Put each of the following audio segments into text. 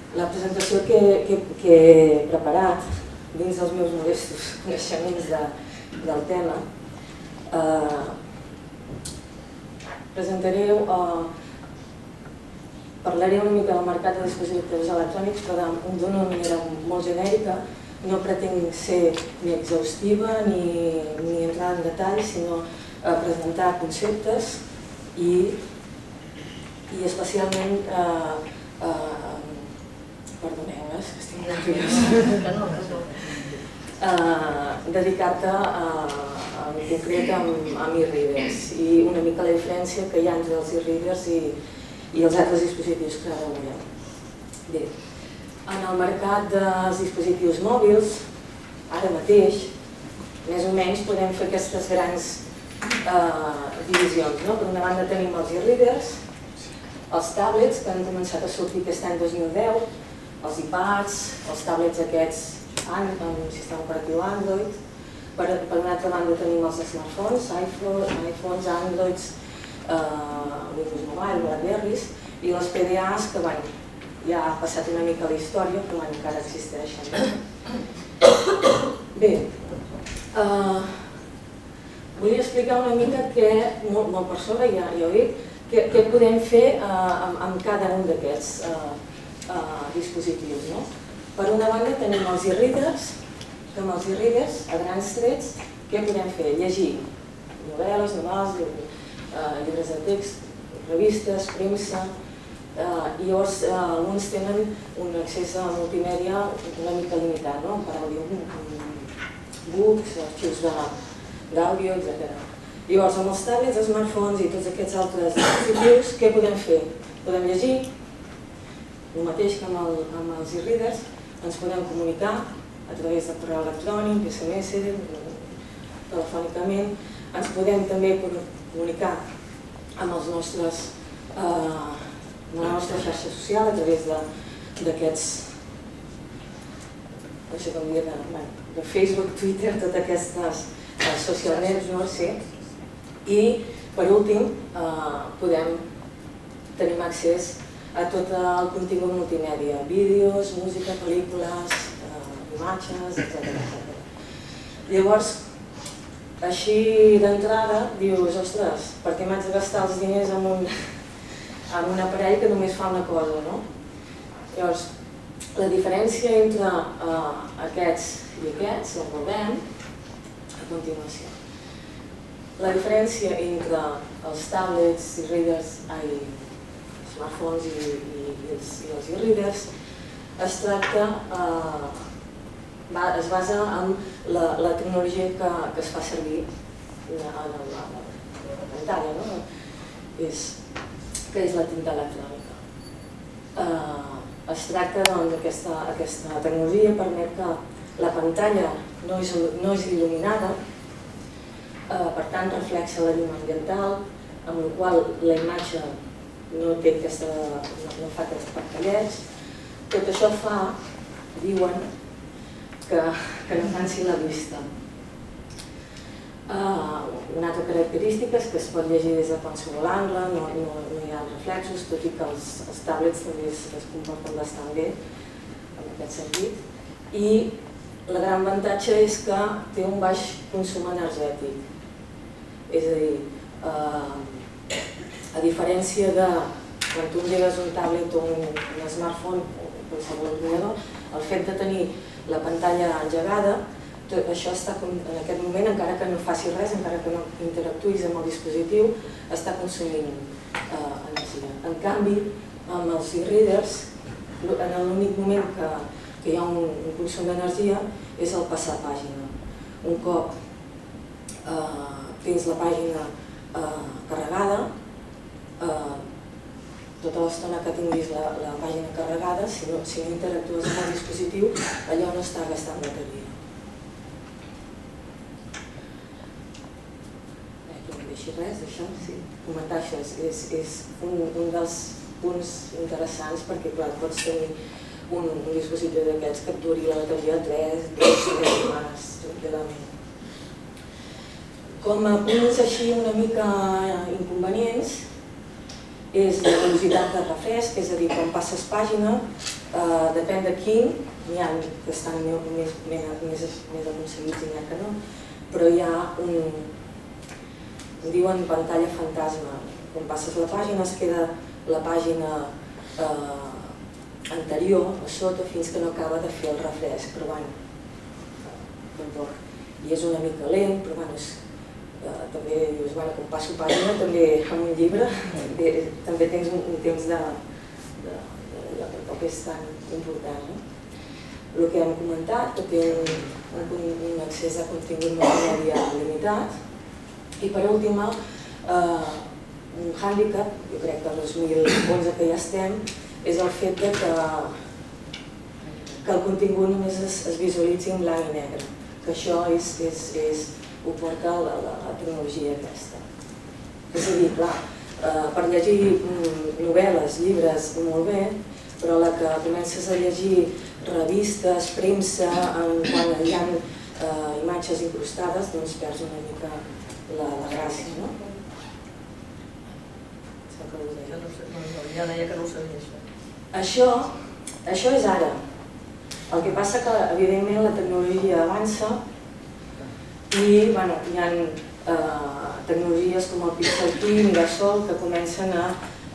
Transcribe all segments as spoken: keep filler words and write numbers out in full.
La presentació que he preparat dins dels meus modestos coneixements del tema, presentaré, parlaré una mica del mercat de dispositius electrònics, però d'una manera molt genèrica. No pretenc ser ni exhaustiva ni entrar en detall, sinó presentar conceptes i especialment, perdoneu, és que estic molt nerviosa, dedicar-te en concret amb e-readers i una mica la diferència que hi ha entre els e-readers i els altres dispositius que ara veurem. Bé, en el mercat dels dispositius mòbils, ara mateix, més o menys podem fer aquestes grans divisions. Per una banda tenim els e-readers, els tablets que han començat a sortir aquest any dos mil deu, els iPads, els tablets aquests amb sistema operatiu Android. Per una altra banda tenim els smartphones, iPhones, Androids, Windows Mobile, Blackberries, i les P D As que ja ha passat una mica a la història, però encara existeixen. Bé, volia explicar una mica què, molt per sobre, ja ho he dit, què podem fer amb cada un d'aquests dispositius. Per una banda tenim els e-readers, que amb els e-readers, a grans trets, què podem fer? Llegir novel·les, novel·les, llibres de text, revistes, premsa, i llavors alguns tenen un accés a multimèdia una mica limitat, per audiobooks, arxius d'àudio, etcètera. Llavors, amb els tablets, smartphones i tots aquests altres dispositius, què podem fer? Podem llegir, el mateix que amb els e-readers, ens podem comunicar a través del correu electrònic, S M S, telefònicament, ens podem també comunicar amb els nostres, amb la nostra xarxa social a través d'aquests, no sé com dir, de Facebook, Twitter, totes aquestes social networks, i per últim podem tenir accés a tot el contingut multimèdia, vídeos, música, pel·lícules, imatges, etcètera. Llavors, així d'entrada, dius, ostres, per què m'haig de gastar els diners en un aparell que només fa una cosa, no? Llavors, la diferència entre aquests i aquests, el veurem a continuació. La diferència entre els tablets, e-readers, smartphones i els e-readers es tracta, es basa en la tecnologia que es fa servir a la pantalla, que és la tinta electrònica. Es tracta d'aquesta tecnologia, permet que la pantalla no és il·luminada, per tant reflexa la llum ambiental, amb la qual la imatge no fa aquests pantallets. Tot això fa, diuen, que no cansi la vista. Una altra característica és que es pot llegir des de qualsevol angle, no hi ha reflexos, tot i que els tablets també es comporten bastant bé en aquest sentit. I el gran avantatge és que té un baix consum energètic. És a dir, a diferència de quan tu engegues un tablet o un smartphone o qualsevol ordinador, el fet de tenir la pantalla engegada, això està en aquest moment, encara que no facis res, encara que no interactuïs amb el dispositiu, està consumint energia. En canvi, amb els e-readers, en l'únic moment que hi ha un consum d'energia és el passar pàgina. Un cop tens la pàgina carregada, tota l'estona que tinguis la pàgina carregada, si no interactues amb el dispositiu, allò no està gastant bateria. Aquí no deixi res d'això, sí. Comentar això és un dels punts interessants perquè pots tenir un dispositiu d'aquests que et duri la bateria tres, dues, tres setmanes, tranquil·lament. Com a punts així una mica inconvenients és la velocitat de refresc, és a dir, quan passes pàgina depèn de quin, n'hi ha que estan més aconseguits i n'hi ha que no, però hi ha un, ho diuen pantalla fantasma. Quan passes la pàgina es queda la pàgina anterior a sota fins que no acaba de fer el refresc, però bueno, tampoc. I és una mica lent, però bueno, també dius, bueno, quan passo pàgina també amb un llibre també tens un temps de allò que tampoc és tan important. El que hem comentat, que té un accés a contingut multimèdia limitat i per últim un hàndicap, jo crec que el dos mil onze que ja estem, és el fet que el contingut només es visualitzi en blanc i negre, que això ho porta la tecnologia aquesta. És a dir, clar, per llegir novel·les, llibres, molt bé, però la que comences a llegir revistes, premsa, quan hi ha imatges incrustades, doncs perds una mica la gràcia, no? Ja deia que no ho sabia, això. Això és ara. El que passa que, evidentment, la tecnologia avança i hi ha tecnologies com el PixelKey, Mirasol, que comencen a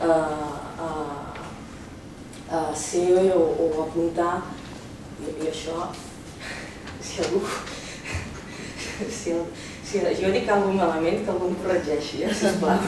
ser o a apuntar, i això, si algú... Si jo dic alguna malament, que algú em corregeixi, sisplau.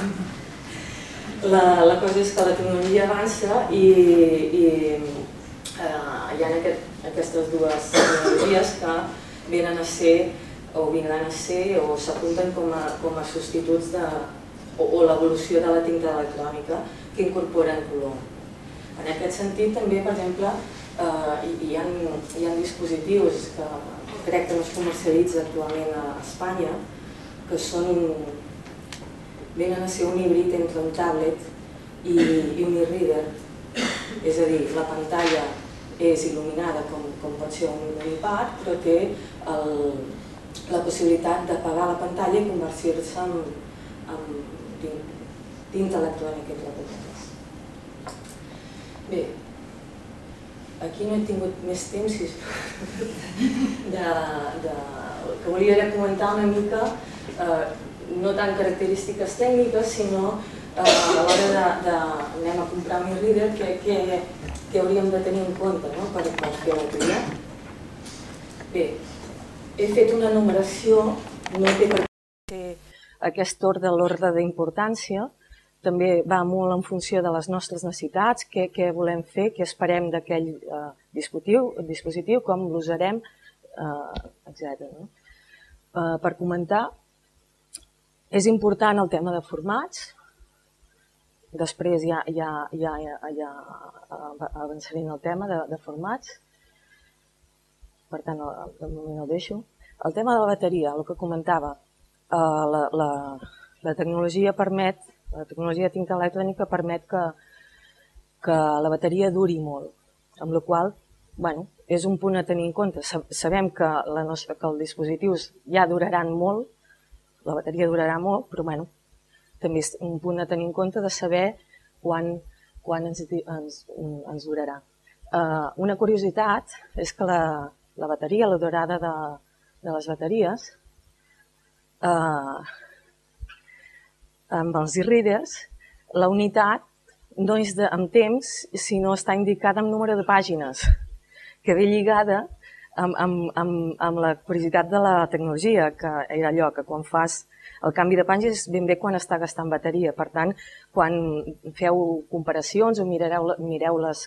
La cosa és que la tecnologia avança i hi ha aquestes dues tecnologies que venen a ser o vindran a ser o s'apunten com a substituts o l'evolució de la tinta electrònica que incorporen color. En aquest sentit també, per exemple, hi ha dispositius que crec que no es comercialitza actualment a Espanya que són venen a ser un híbrid entre un tablet i un e-reader, és a dir, la pantalla és il·luminada com pot ser un iPad, però té la possibilitat d'apagar la pantalla i convertir-se en tinta electrònica entre cometes. Bé, aquí no he tingut més temps, que volia comentar una mica no tant característiques tècniques, sinó a l'hora d'anem a comprar un e-reader, què hauríem de tenir en compte per fer la tria. Bé, he fet una numeració, no té per què ser aquest ordre, l'ordre d'importància, també va molt en funció de les nostres necessitats, què volem fer, què esperem d'aquell dispositiu, com l'usarem, etcètera. Per comentar, és important el tema de formats, després ja avançaré en el tema de formats, per tant, de moment el deixo. El tema de la bateria, el que comentava, la tecnologia permet, la tecnologia de tinta electrònica permet que la bateria duri molt, amb la qual cosa és un punt a tenir en compte. Sabem que els dispositius ja duraran molt, la bateria durarà molt, però també és un punt a tenir en compte de saber quan ens durarà. Una curiositat és que la bateria, la durada de les bateries, amb els e-readers, la unitat no és en temps, sinó està indicada en número de pàgines, que ve lligada amb la curiositat de la tecnologia, que era allò que quan fas el canvi de pàgines ben bé quan està gastant bateria. Per tant, quan feu comparacions o mireu les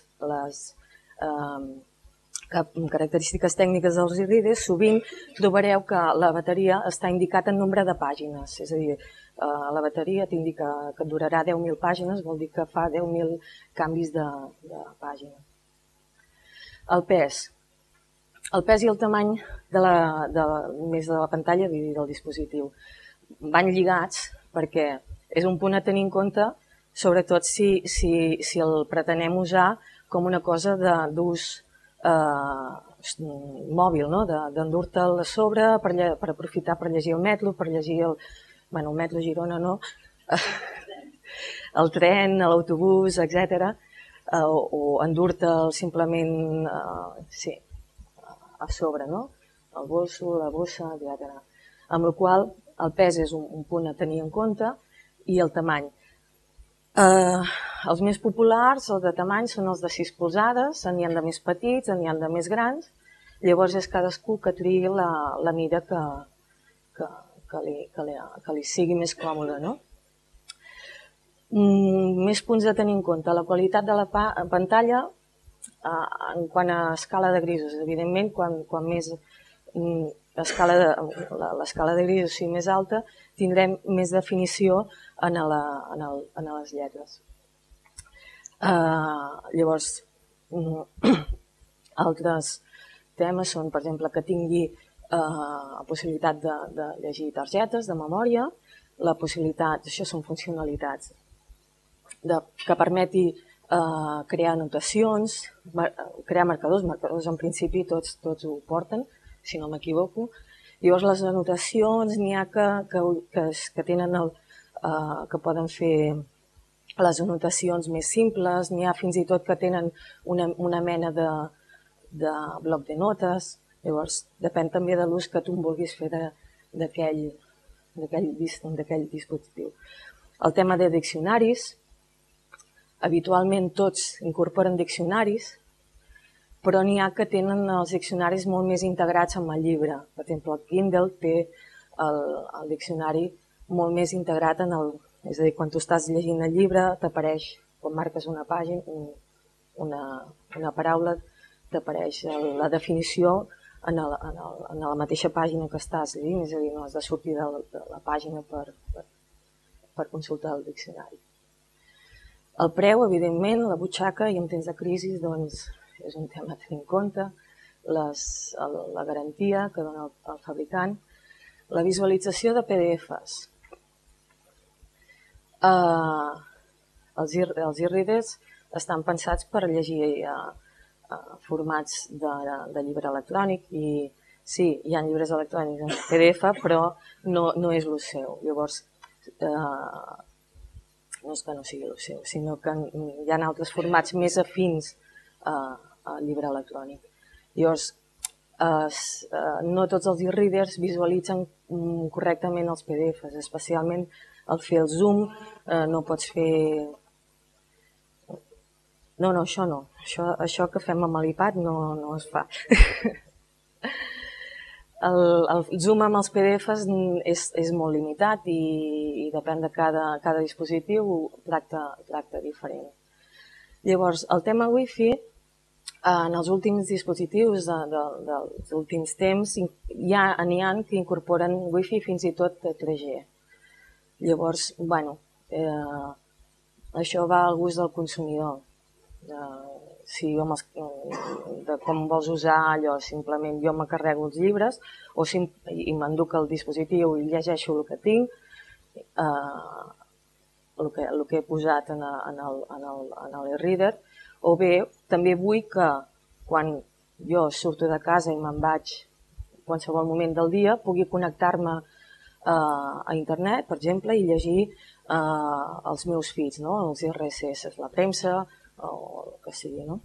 característiques tècniques dels e-readers, sovint trobareu que la bateria està indicat en nombre de pàgines. És a dir, la bateria t'indica que durarà deu mil pàgines, vol dir que fa deu mil canvis de pàgina. El pes. El pes i el tamany més de la pantalla i del dispositiu van lligats perquè és un punt a tenir en compte, sobretot si el pretenem usar com una cosa d'ús mòbil, d'endur-te'l a sobre per aprofitar per llegir el metro, per llegir el... Bé, el metro a Girona no, el tren, l'autobús, etcètera. eh, o, o endur-te'l simplement eh, sí, a sobre, no? El bolso, la bossa, etcètera. Amb la qual el pes és un, un punt a tenir en compte i el tamany. Eh, els més populars, els de tamany, són els de sis polzades, n'hi ha de més petits, n'hi ha de més grans, llavors és cadascú que triï la, la mida que, que, que, li, que, li, que li sigui més còmode, no? Mm, més punts a tenir en compte. La qualitat de la pa pantalla eh, en quant a escala de grisos. Evidentment, quan, quan més mm, l'escala de, l'escala de grisos sigui més alta, tindrem més definició en, la, en, el, en les lletres. Uh, llavors, mm, altres temes són, per exemple, que tingui uh, possibilitat de, de llegir targetes de memòria, la possibilitat, això són funcionalitats, de, que permeti uh, crear anotacions, mar, crear marcadors, marcadors en principi tots, tots ho porten, si no m'equivoco. Llavors les anotacions n'hi ha que, que, que, que tenen el, uh, que poden fer les anotacions més simples, n'hi ha fins i tot que tenen una, una mena de, de bloc de notes. Llavors depèn també de l'ús que tu vulguis fer d'aquell dispositiu. El tema de diccionaris, habitualment tots incorporen diccionaris, però n'hi ha que tenen els diccionaris molt més integrats amb el llibre. Per exemple, el Kindle té el, el diccionari molt més integrat en el... És a dir, quan tu estàs llegint el llibre, t'apareix, quan marques una pàgina, una, una paraula, t'apareix la definició en, el, en, el, en la mateixa pàgina que estàs llegint, és a dir, no has de sortir de la, de la pàgina per, per, per consultar el diccionari. El preu, evidentment, la butxaca, i en temps de crisi, doncs, és un tema a tenir en compte, les, el, la garantia que dona el, el fabricant, la visualització de P D Efes. Uh, els e-readers estan pensats per llegir uh, uh, formats de, de llibre electrònic i sí, hi ha llibres electrònics en P D F, però no, no és el seu. Llavors, uh, no és que no sigui el seu, sinó que hi ha altres formats més afins uh, al llibre electrònic. Llavors, uh, uh, no tots els e-readers visualitzen um, correctament els P D Efes, especialment al fer el zoom, eh, no pots fer... No, no, això no. Això, això que fem amb l'iPad no, no es fa. el, el zoom amb els P D Efes és, és molt limitat i, i depèn de cada, cada dispositiu, tracta, tracta diferent. Llavors, el tema Wi-Fi, en els últims dispositius de, de, dels últims temps, hi ha, n'hi ha que incorporen Wi-Fi fins i tot de tres G. Llavors, bueno, eh, això va al gust del consumidor. Eh, si jo de com vols usar allò, simplement jo me carrego els llibres o sim, i m'enduc el dispositiu i llegeixo el que tinc, eh, el, que, el que he posat en, en el, en el, en l'e-reader, o bé també vull que quan jo surto de casa i me'n vaig en qualsevol moment del dia pugui connectar-me a internet, per exemple, i llegir uh, els meus feeds, no? Els R S S, la premsa o el que sigui. No?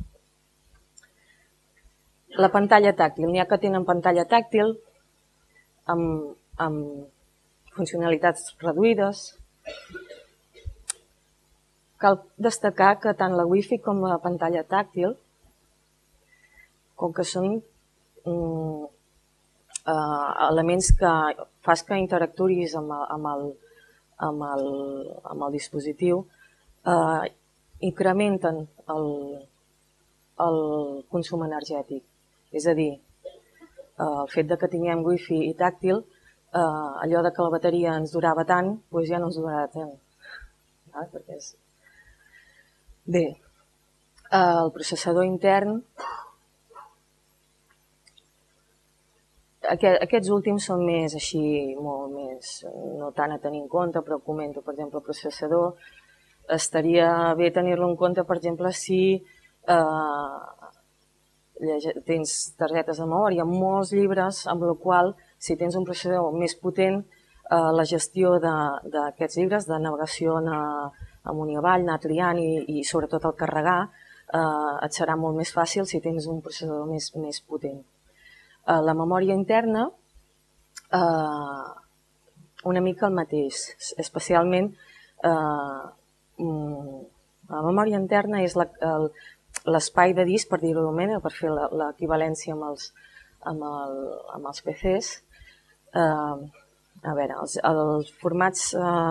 La pantalla tàctil. N'hi ha que tenen pantalla tàctil amb, amb funcionalitats reduïdes. Cal destacar que tant la Wi-Fi com la pantalla tàctil, com que són um, uh, elements que fas que interactuïs amb el, amb el, amb el, amb el dispositiu, eh, incrementen el, el consum energètic. És a dir, eh, el fet de que tinguem Wi-Fi i tàctil, eh, allò de que la bateria ens durava tant, doncs ja no ens durarà tant. Ah, perquè és... Bé, eh, el processador intern, aquests últims són més així, molt més, no tant a tenir en compte, però comento, per exemple, el processador. Estaria bé tenir-lo en compte, per exemple, si eh, tens targetes de memòria, molts llibres, amb la qual, si tens un processador més potent, eh, la gestió d'aquests llibres, de navegació amunt i avall, anar triant i, i sobretot el carregar, et serà molt més fàcil si tens un processador més, més potent. La memòria interna, una mica el mateix, especialment la memòria interna és l'espai de disc, per dir-ho d'alguna manera, per fer l'equivalència amb els, amb, el, amb els P Cs. A veure, els, els formats,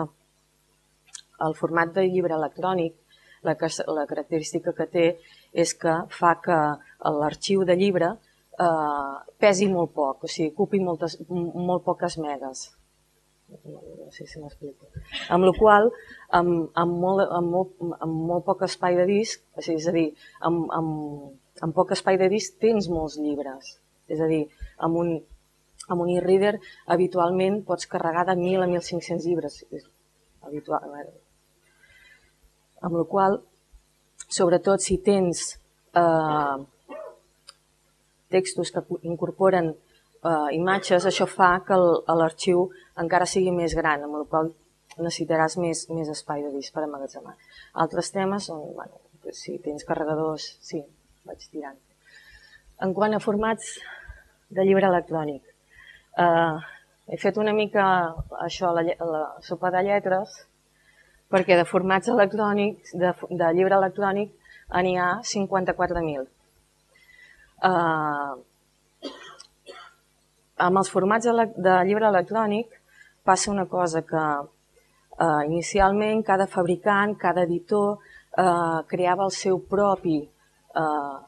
el format de llibre electrònic, la, la característica que té és que fa que l'arxiu de llibre eh, pesi molt poc, o sigui, ocupi moltes, molt poques megas. No sé si m'explico. Amb la qual cosa, amb, amb, molt, amb, molt, amb molt poc espai de disc, és a dir, amb, amb, amb poc espai de disc tens molts llibres. És a dir, amb un, amb un e-reader habitualment pots carregar de mil a mil cinc-cents llibres. Habitual. Amb la qual cosa, sobretot si tens eh, textos que incorporen eh, imatges, això fa que l'arxiu encara sigui més gran, amb la qual necessitaràs més, més espai de disc per emmagatzemar. Altres temes són, bueno, si tens carregadors, sí, vaig tirant. En quant a formats de llibre electrònic, eh, he fet una mica això, la, la sopa de lletres, perquè de formats electrònics, de, de llibre electrònic, n'hi ha cinquanta-quatre mil. Uh, amb els formats de llibre electrònic passa una cosa que uh, inicialment cada fabricant, cada editor uh, creava el seu propi uh,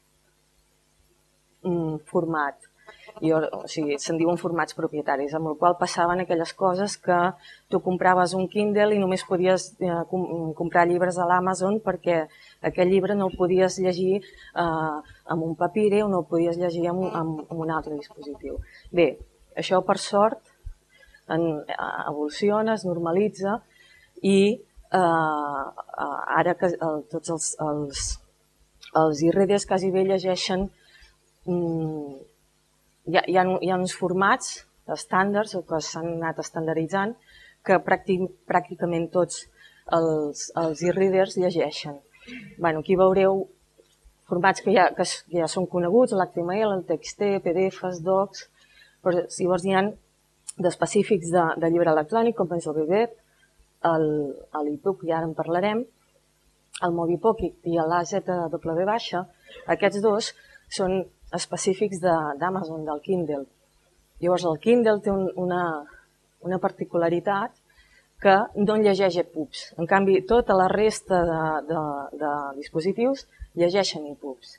format. I, o sigui, se'n diuen formats propietaris, amb el qual passaven aquelles coses que tu compraves un Kindle i només podies eh, com, comprar llibres a l'Amazon perquè aquell llibre no el podies llegir eh, amb un papire o no el podies llegir amb, amb, amb un altre dispositiu. Bé, això per sort en, evoluciona, es normalitza i eh, ara que el, tots els, els, els e-readers quasi bé llegeixen mm, Hi ha, hi, ha, hi ha uns formats estàndards que s'han anat estandarditzant que pràctic, pràcticament tots els, els e-readers llegeixen. Bueno, aquí veureu formats que ja, que ja són coneguts, l'H T M L, el T X T, P D Fs, docs, però llavors hi ha d'específics de, de llibre electrònic, com és el B B, l'e-book, ja ara en parlarem, el Mobipocket i l'A Z W baixa, aquests dos són específics d'Amazon, de, del Kindle. Llavors el Kindle té un, una, una particularitat que no llegeix e-pubs. En canvi, tota la resta de, de, de dispositius llegeixen e-pubs.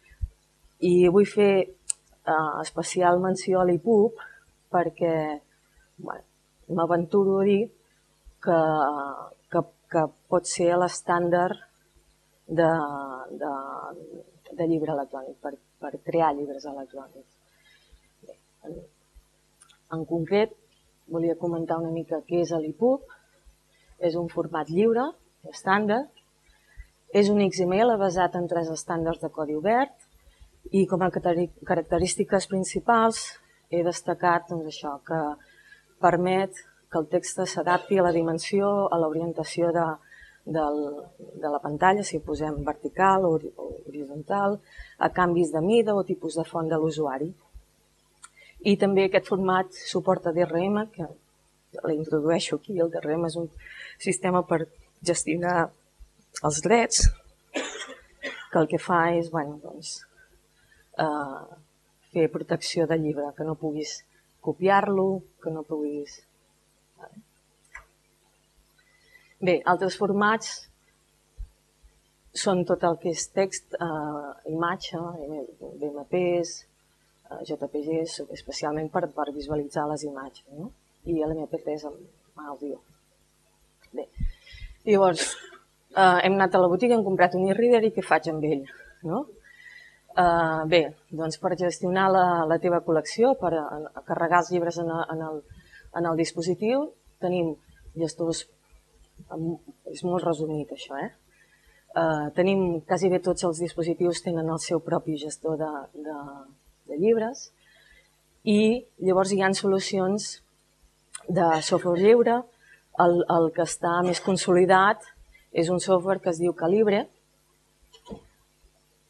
I vull fer eh, especial menció a l'e-pub perquè bueno, m'aventuro a dir que, que, que pot ser l'estàndard de, de, de llibre electrònic, per, per crear llibres electrònics. Bé, en, en concret, volia comentar una mica què és l'e-pub. És un format lliure, estàndard, és un X M L basat en tres estàndards de codi obert i com a característiques principals he destacat doncs, això, que permet que el text s'adapti a la dimensió, a l'orientació de, Del, de la pantalla, si ho posem vertical o horitzontal, a canvis de mida o tipus de font de l'usuari. I també aquest format suporta D R M, que l'introdueixo aquí. El D R M és un sistema per gestionar els drets, que el que fa és bueno, doncs, eh, fer protecció de llibre, que no puguis copiar-lo, que no puguis... Bé, altres formats són tot el que és text, eh, imatge, B M Ps, eh, J P Gs, especialment per, per visualitzar les imatges, no? I l'M P tres amb àudio. Bé, llavors, eh, hem anat a la botiga, hem comprat un e-reader i què faig amb ell? No? Eh, bé, doncs per gestionar la, la teva col·lecció, per a, a carregar els llibres en, a, en, el, en el dispositiu, tenim gestors. És molt resumit això, eh? Uh, tenim, quasi bé tots els dispositius tenen el seu propi gestor de, de, de llibres i llavors hi ha solucions de software lliure. El, el que està més consolidat és un software que es diu Calibre,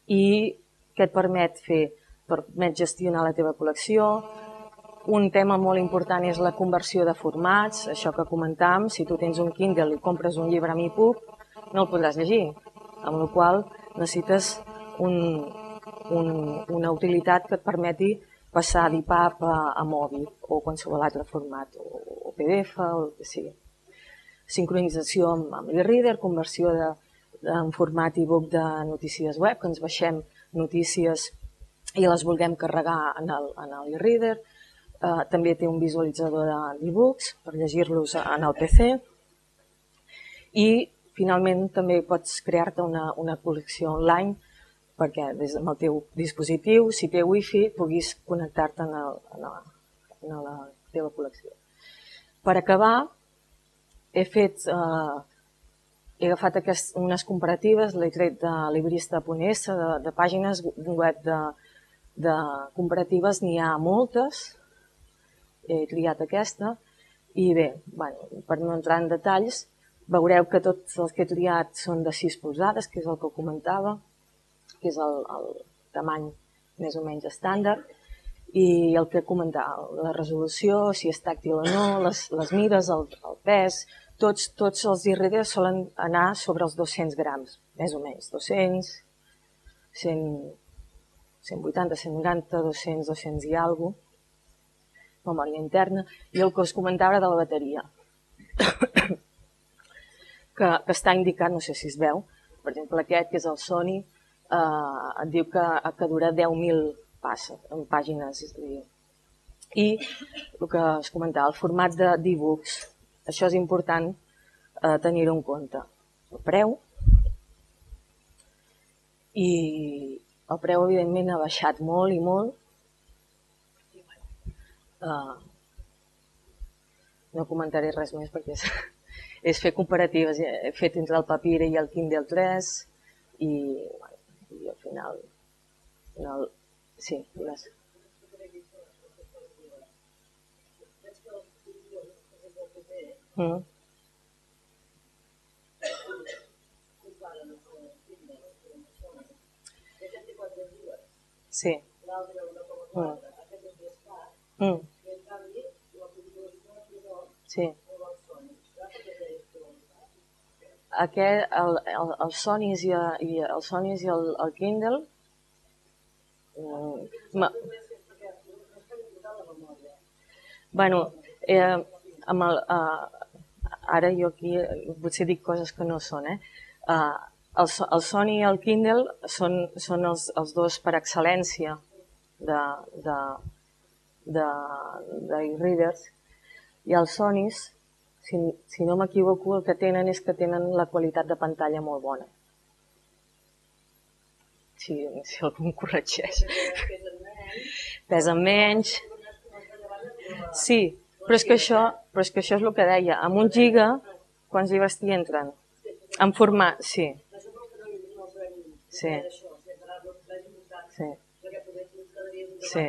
i que et permet fer, permet gestionar la teva col·lecció. Un tema molt important és la conversió de formats, això que comentàvem, si tu tens un Kindle i compres un llibre amb EPUB, no el podràs llegir, amb la qual cosa necessites un, un, una utilitat que et permeti passar d'EPUB a, a mòbil o qualsevol altre format, o, o P D F o el que sigui. Sincronització amb, amb l'e-reader, conversió de, de, en format e-book de notícies web, que ens baixem notícies i les vulguem carregar en l'e-reader. Eh, també té un visualitzador d'e-books per llegir-los en el P C. I finalment també pots crear-te una, una col·lecció online perquè des del teu dispositiu, si té wifi, puguis connectar-te en, en, en la teva col·lecció. Per acabar, he fet, eh, he agafat aquest, unes comparatives, l'he tret de librista punt es, de, de pàgines web de, de comparatives, n'hi ha moltes, he triat aquesta, i bé, bueno, per no entrar en detalls, veureu que tots els que he triat són de sis polzades, que és el que comentava, que és el, el tamany més o menys estàndard, i el que comentava, la resolució, si és tàctil o no, les, les mides, el, el pes, tots, tots els e-readers solen anar sobre els dos-cents grams, més o menys, dos-cents, cent, cent vuitanta, cent noranta, dos-cents, dos-cents i alguna cosa, memòria interna, i el que us comentava de la bateria, que, que està indicat, no sé si es veu, per exemple aquest, que és el Sony, eh, et diu que, que dura deu mil passes, en pàgines. I el que us comentava, el format d'e-books, això és important eh, tenir-ho en compte. El preu, i el preu evidentment ha baixat molt i molt. Uh, no comentaré res més perquè és, és fer comparatives. He fet entre el Papyr i el Kindle tres i, bueno, i al final, al final sí, gràcies. Mm. Sí. Mm. Mm. Sí. Aquest, el, el, el Sonys i, i el Sonys i el, el Kindle mm, bueno, eh, amb el, eh, ara jo aquí potser dic coses que no són, eh? Eh, el, el Sony i el Kindle són, són els, els dos per excel·lència de, de, de, de e-readers, i els Sonys, si, si no m'equivoco, el que tenen és que tenen la qualitat de pantalla molt bona. Si, si algú em corregeix. Pesen menys. Sí, però és que això, però és que això és el que deia. Amb un giga, quants llibres t'hi entren? En format, sí. Sí. Sí. Sí.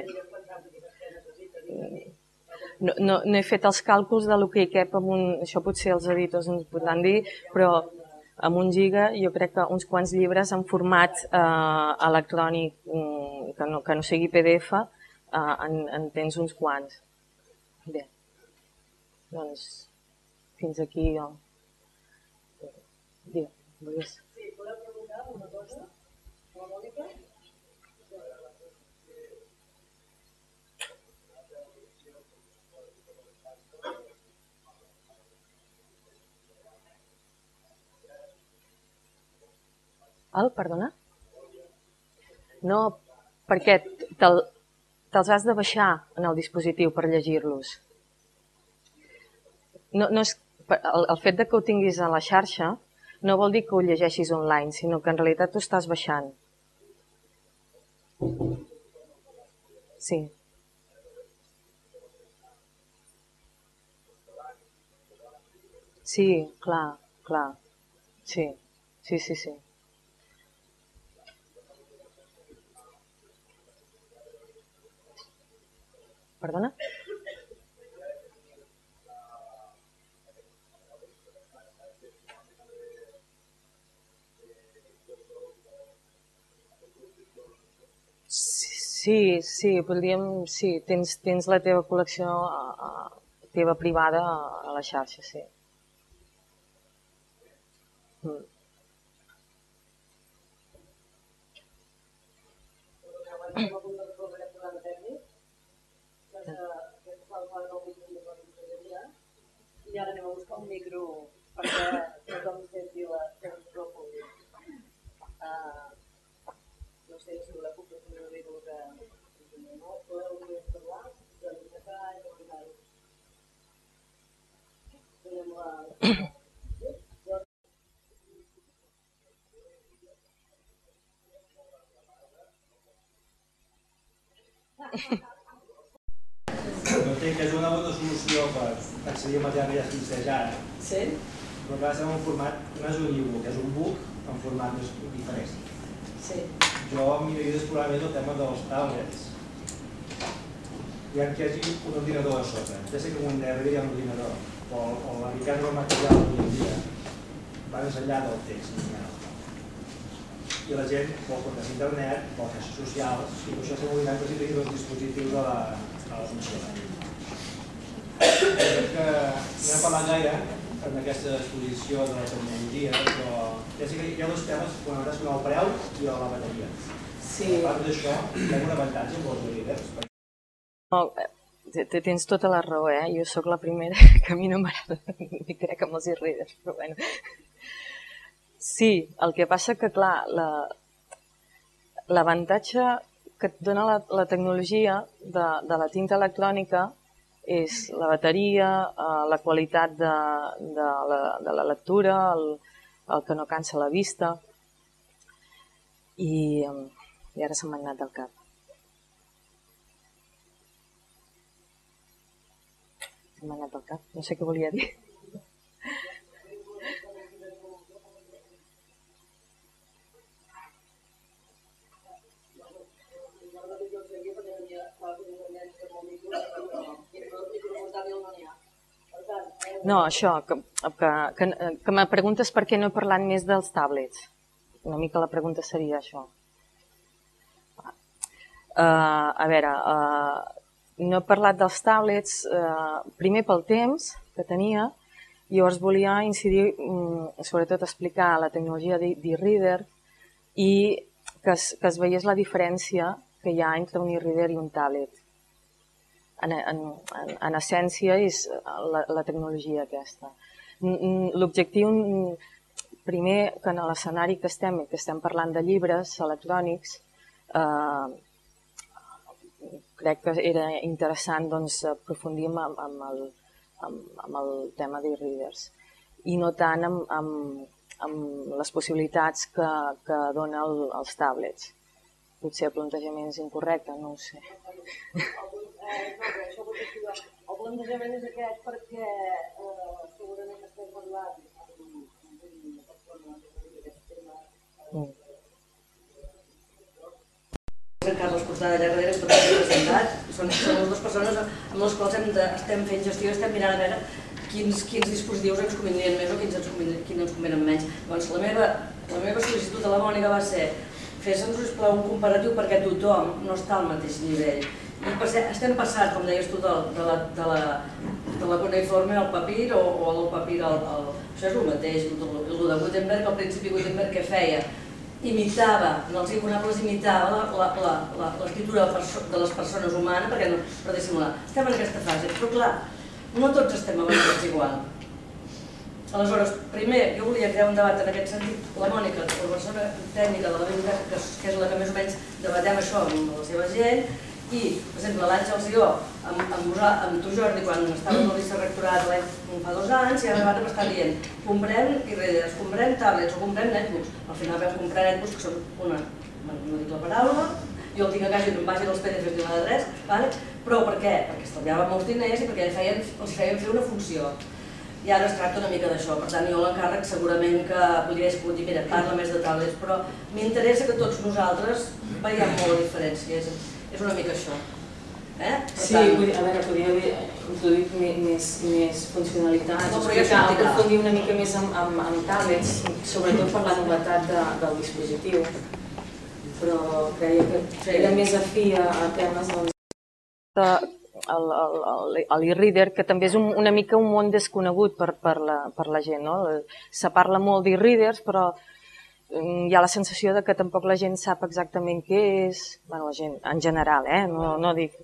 No, no, no he fet els càlculs de lo que hi cap amb un... Això potser els editors ens podran dir, però amb un giga jo crec que uns quants llibres en format eh, electrònic que no, que no sigui P D F eh, en, en tens uns quants. Bé, doncs fins aquí jo. Digue, volies. Sí, voleu preguntar una cosa? La Mònica? El, perdona? No, perquè te'l, te'ls has de baixar en el dispositiu per llegir-los. No, no és, el, el fet de que ho tinguis a la xarxa no vol dir que ho llegeixis online, sinó que en realitat ho estàs baixant. Sí. Sí, clar, clar. Sí, sí, sí, sí. Perdona? Sí, sí, podríem... Sí, tens, tens la teva col·lecció uh, teva privada a la xarxa, sí. Mm. I ara anem a buscar un micro perquè tothom senti la seva públic. No sé si voleu compartir una mica el que no podeu parlar de l'Intercat i de l'Intercat. Tenim la... Entenc que és una bona solució per accedir a material ja sencejar, Sí? però que ha de ser un format, no és un e-book, és un book en format més diferent. Sí. Jo miraria d'explorar més el tema dels tablets, ja que hi hagi un ordinador a sota. Ja sé que en un darrere hi ha un ordinador, però la riquesa del material avui en dia va més enllà del text lineal. I la gent vol comptes d'internet, vol xarxes socials, i per això s'ha mogut que s'hi dos dispositius a la, a les motxilles. Crec que no hem parlat gaire en aquesta exposició de la tecnologia, però ja sé que hi ha dos temes fonamentals, com el preu i la bateria. Sí. A part d'això, hi ha un avantatge amb els líders. No, tens tota la raó, eh? Jo sóc la primera que a mi no m'agrada ni crec amb els e-readers, però bueno. Sí, el que passa que, clar, l'avantatge que et dona la, la tecnologia de, de la tinta electrònica és la bateria, eh, la qualitat de, de, la, de la lectura, el, el que no cansa la vista, i, i ara se m'ha anat del cap. Se m'ha anat del cap, no sé què volia dir. No, això, que, que, que, que me preguntes per què no he parlat més dels tablets. Una mica la pregunta seria això. Uh, a veure, uh, no he parlat dels tablets, uh, primer pel temps que tenia, llavors volia incidir, um, sobretot explicar la tecnologia d'e-reader i que es, que es veiés la diferència que hi ha entre un e-reader i un tablet. En, en, en, en essència és la, la tecnologia aquesta. L'objectiu, primer, que en l'escenari que estem, que estem parlant de llibres electrònics, eh, crec que era interessant doncs, aprofundir amb, amb, el, amb, amb el tema d'e-readers i no tant amb, amb, amb les possibilitats que, que dona el, els tablets. Potser el plantejament és incorrecte, no ho sé. El plantejament és aquest perquè eh, segurament estem parlant amb una persona d'aquest tema. Mm. En Carles Cortada allà darrere, tot presentat. Són, són les dues persones amb les quals hem de, estem fent gestió, estem mirant a veure quins, quins dispositius ens convenien més o quins ens convenien, quins ens convenen menys. Doncs la meva, la meva sol·licitud a la Mònica va ser fes-nos, sisplau, un comparatiu perquè tothom no està al mateix nivell. I per ser, estem passant, com deies tu, de, de, la, de, la, de la cuneïforme al papir o, o del papir al, al... Això és el mateix, el, el de Gutenberg, al principi Gutenberg què feia? Imitava, en els incunables imitava l'escriptura de les persones humanes perquè no, per dissimular. Estem en aquesta fase, però clar, no tots estem avançats igual. Aleshores, primer, jo volia crear un debat en aquest sentit. La Mònica, la persona tècnica de la biblioteca, que, que és la que més o menys debatem això amb la seva gent, i, per exemple, l'Àngels i jo, amb, amb, amb tu Jordi, quan estàvem al vicerectorat fa dos anys, i ara vam estar dient comprem e-readers, comprem tablets o comprem netbooks. Al final vam comprar netbooks que són una, no dic la paraula, jo el tinc a casa i no em vagin els P D Fs ni una de res, vale? Però per què? Perquè estalviava molts diners i perquè feien, els feien fer una funció. I ara es tracta una mica d'això, per tant jo l'encàrrec segurament que podria haver pogut dir, mira, parla més de tablets, però m'interessa que tots nosaltres veiem molt la diferència, és, és una mica això. Eh? Sí, vull dir, a veure, podria haver introduït més, més funcionalitats, no, explicar, aprofundir una mica més amb, amb, amb tablets, sobretot per la novetat de, del dispositiu. però creia que era més afí a temes l'e-reader, que també és una mica un món desconegut per la gent. Se parla molt d'e-readers, però hi ha la sensació que tampoc la gent sap exactament què és, la gent en general, no dic...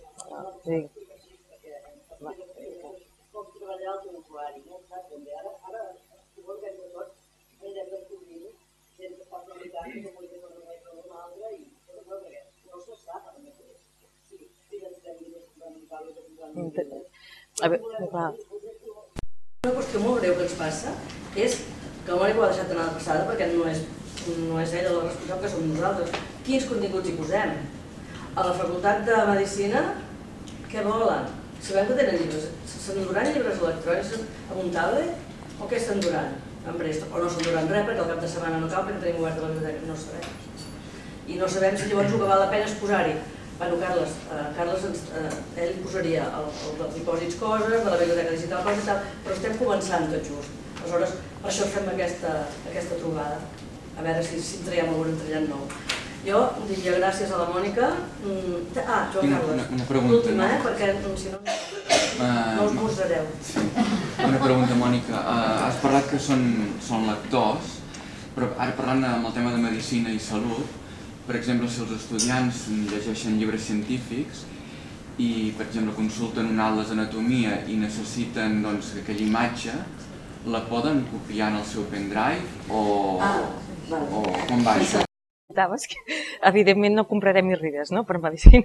Una qüestió molt greu que ens passa és que el Mònica ho ha deixat anar de passada perquè no és ella la responsable, que som nosaltres. Quins continguts hi posem? A la facultat de Medicina, què volen? Sabem que tenen llibres. S'enduran llibres electrònics amb un tablet o què s'enduran? O no s'enduran res perquè al cap de setmana no cal perquè tenim oberta la biblioteca, no sabem. I no sabem si llavors el que val la pena és posar-hi. Bueno, Carles, ell posaria els dipòsits coses, de la biblioteca digital coses i tal, però estem començant tot just. Aleshores, per això fem aquesta trobada, a veure si en traiem algun entrellant nou. Jo diria gràcies a la Mònica. Ah, Joan Carles, l'última, perquè si no no us mostrareu. Una pregunta, Mònica. Has parlat que són lectors, però ara parlant amb el tema de medicina i salut, per exemple, si els estudiants llegeixen llibres científics i, per exemple, consulten un atles d'anatomia i necessiten aquella imatge, la poden copiar en el seu pendrive o com va això? Evidentment no comprarem e-readers per medicina.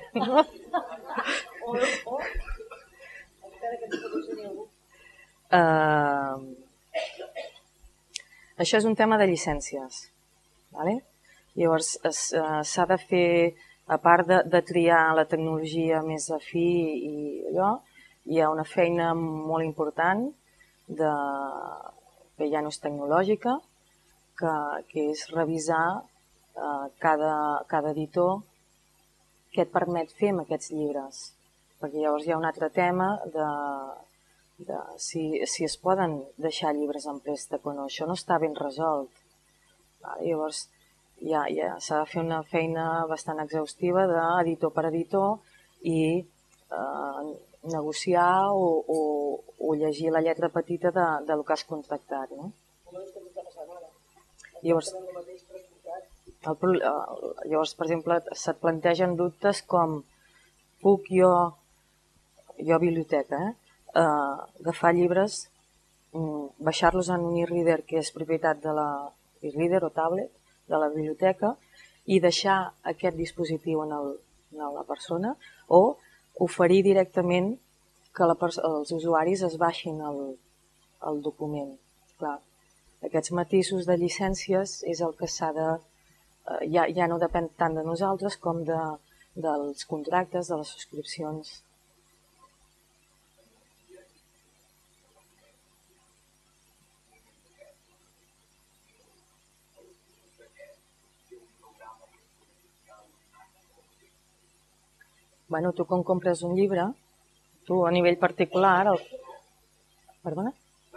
Això és un tema de llicències. Llavors, s'ha de fer, a part de triar la tecnologia més afí i allò, hi ha una feina molt important que ja no és tecnològica, que és revisar cada editor què et permet fer amb aquests llibres. Perquè llavors hi ha un altre tema de si es poden deixar llibres en préstec o no. Això no està ben resolt. Llavors, s'ha de fer una feina bastant exhaustiva d'editor per editor i negociar o llegir la lletra petita del que has contractat. Llavors, per exemple, se't plantegen dubtes com puc jo, jo biblioteca, agafar llibres, baixar-los en un e-reader que és propietat de l'e-reader o tablet, de la biblioteca i deixar aquest dispositiu en la persona o oferir directament que els usuaris es baixin el document. Aquests matisos de llicències és el que s'ha de... ja no depèn tant de nosaltres com dels contractes, de les subscripcions. Bueno, tu quan compres un llibre, tu a nivell particular... Perdona?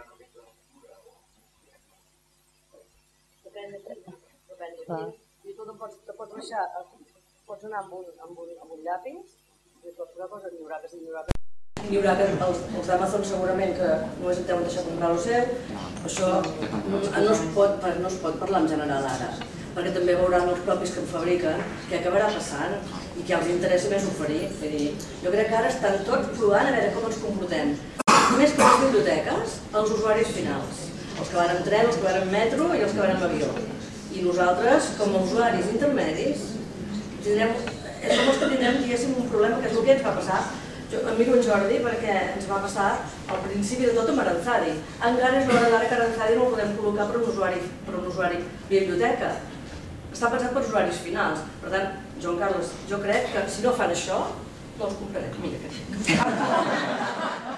I tu te pots baixar, pots anar amb un llapis i pots posar coses lliuracles i lliuracles. Lliuracles, els d'Amazon segurament que només et deuen deixar comprar el seu, això no es pot parlar en general ara, perquè també veuran els propis que en fabriquen què acabarà passant i que els interessa més oferir. Jo crec que ara estan tots provant a veure com ens comportem. Més que les biblioteques, els usuaris finals, els que van en tren, els que van en metro i els que van en avió. I nosaltres, com a usuaris intermedis, som els que tindrem, diguéssim, un problema, que és el que ens va passar. Jo em miro en Jordi perquè ens va passar al principi de tot amb Aranzadi. Encara és l'hora d'ara que Aranzadi no el podem col·locar per un usuari biblioteca. Està pensat per usuaris finals. Per tant, Joan Carles, jo crec que si no fan això, no els comprarem. Mira que